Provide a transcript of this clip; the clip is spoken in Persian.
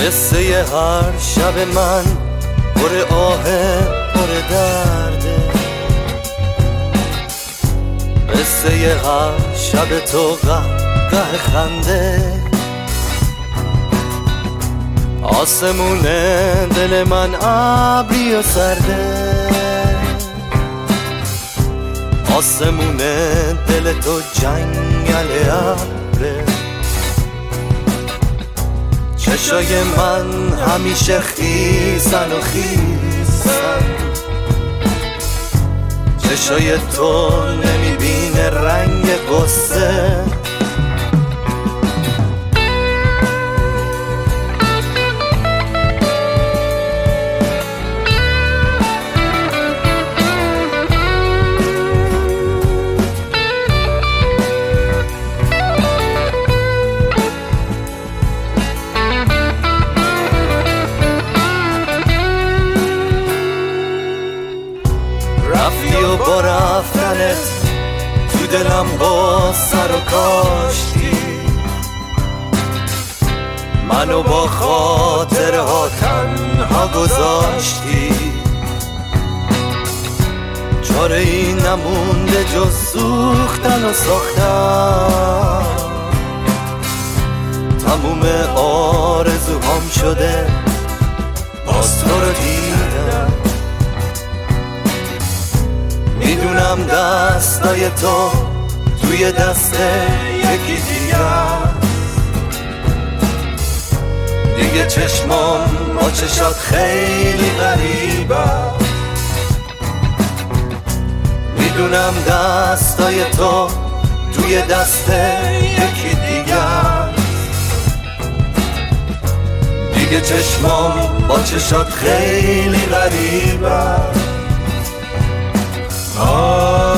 قصه هر شب من پر آه پر درده، قصه هر شب تو قهقه خنده. آسمون دل من ابری و سرده، آسمون دل تو جنگل ابره. چشای من همیشه خیسن و خیسن، چشای تو نمیبینه رنگ قصه. رفتی و با رفتنت تو دلم با سر و کاشتی، منو با خاطرها تنها گذاشتی. چاره ای نمونده جز سوختن و ساختن، تموم آرزوهام شده باز تو رو دیدم. میدونم دستای تو توی دست یکی دیگه چشمام با چشات خیلی غریبه. میدونم دستای تو توی دست یکی دیگه چشمام با چشات خیلی غریبه.